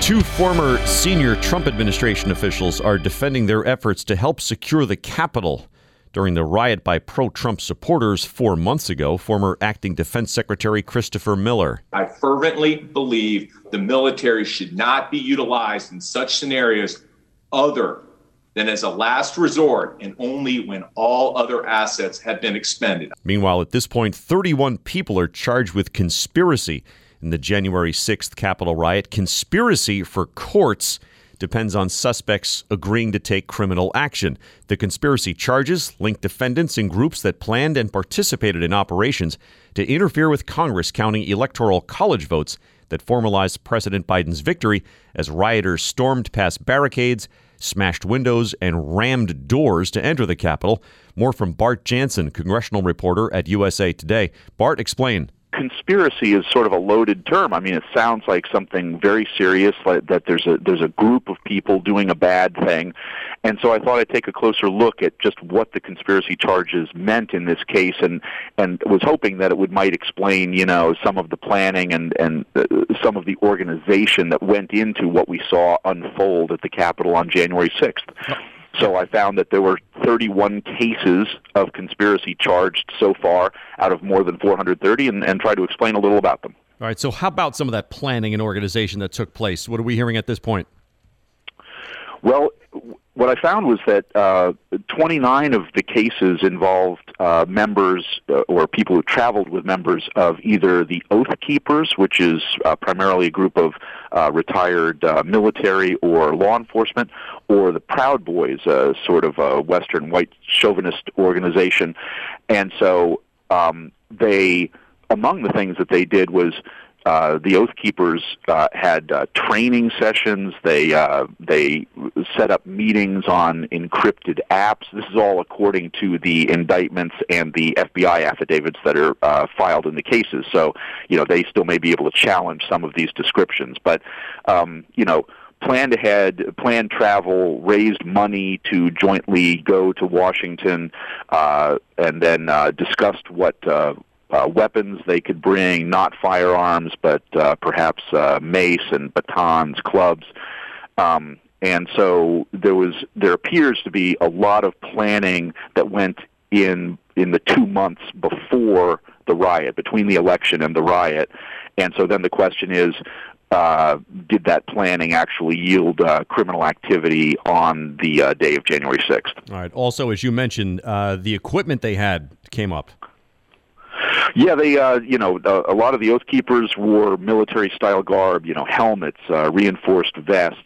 Two former senior Trump administration officials are defending their efforts to help secure the Capitol during the riot by pro-Trump supporters 4 months ago. Former acting Defense Secretary Christopher Miller. I fervently believe the military should not be utilized in such scenarios other than as a last resort and only when all other assets have been expended. Meanwhile, at this point, 31 people are charged with conspiracy in the January 6th Capitol riot. Conspiracy for courts depends on suspects agreeing to take criminal action. The conspiracy charges link defendants in groups that planned and participated in operations to interfere with Congress counting electoral college votes that formalized President Biden's victory as rioters stormed past barricades, smashed windows, and rammed doors to enter the Capitol. More from Bart Jansen, congressional reporter at USA Today. Bart, explain. Conspiracy is sort of a loaded term. I mean, it sounds like something very serious, like that there's a group of people doing a bad thing. And so I thought I'd take a closer look at just what the conspiracy charges meant in this case, and was hoping that it might explain, some of the planning and some of the organization that went into what we saw unfold at the Capitol on January 6th. So I found that there were 31 cases of conspiracy charged so far out of more than 430, and try to explain a little about them. All right, so how about some of that planning and organization that took place? What are we hearing at this point? Well, what I found was that 29 of the cases involved members or people who traveled with members of either the Oath Keepers, which is primarily a group of retired military or law enforcement, or the Proud Boys, sort of a Western white chauvinist organization. And so among the things that they did was the Oath Keepers had training sessions. They set up meetings on encrypted apps. This is all according to the indictments and the FBI affidavits that are filed in the cases. So, they still may be able to challenge some of these descriptions. But, planned ahead, planned travel, raised money to jointly go to Washington, and then discussed what weapons they could bring, not firearms, but perhaps mace and batons, clubs. And so there appears to be a lot of planning that went in the 2 months before the riot, between the election and the riot. And so then the question is, did that planning actually yield criminal activity on the day of January 6th? All right. Also, as you mentioned, the equipment they had came up. Yeah, they, a lot of the Oath Keepers wore military-style garb, helmets, reinforced vests.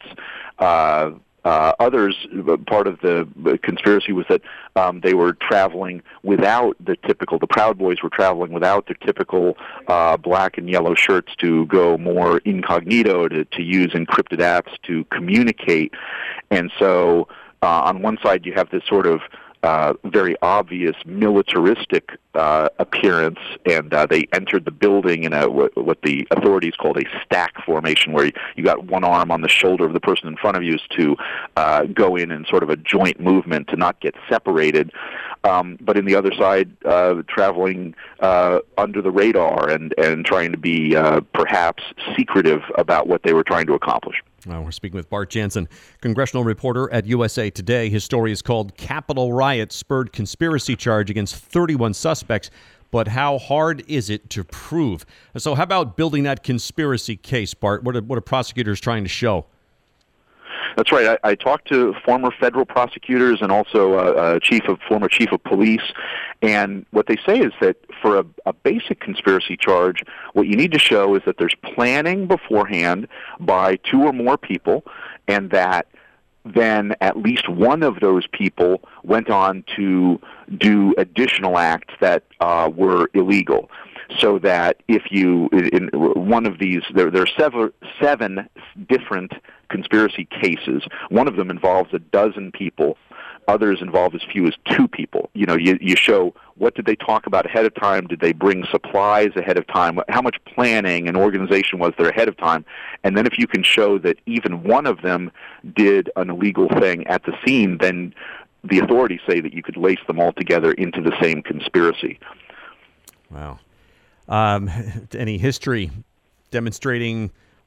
Others, part of the conspiracy was that they were traveling without the Proud Boys were traveling without their typical black and yellow shirts to go more incognito, to use encrypted apps to communicate. And so on one side you have this sort of very obvious militaristic appearance, and they entered the building in what the authorities called a stack formation, where you got one arm on the shoulder of the person in front of you to go in sort of a joint movement to not get separated. But in the other side, traveling under the radar and trying to be perhaps secretive about what they were trying to accomplish. Well, we're speaking with Bart Jansen, congressional reporter at USA Today. His story is called Capitol Riot Spurred Conspiracy Charge Against 31 Suspects. But how hard is it to prove? So how about building that conspiracy case, Bart? What are prosecutors trying to show? That's right. I talked to former federal prosecutors and also a former chief of police, and what they say is that for a basic conspiracy charge, what you need to show is that there's planning beforehand by two or more people, and that then at least one of those people went on to do additional acts that were illegal. So that if you, in one of these, there are seven different conspiracy cases. One of them involves a dozen people. Others involve as few as two people. You show what did they talk about ahead of time? Did they bring supplies ahead of time? How much planning and organization was there ahead of time? And then if you can show that even one of them did an illegal thing at the scene, then the authorities say that you could lace them all together into the same conspiracy. Wow. Any history demonstrating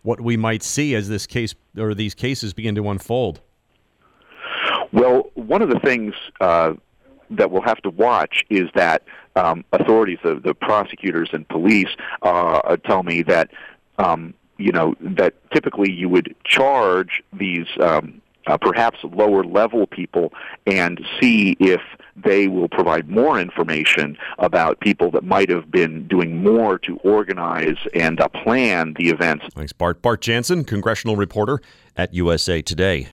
what we might see as this case or these cases begin to unfold? Well, one of the things that we'll have to watch is that authorities, the prosecutors and police, tell me that that typically you would charge these perhaps lower level people and see if they will provide more information about people that might have been doing more to organize and plan the events. Thanks, Bart. Bart Jansen, congressional reporter at USA Today.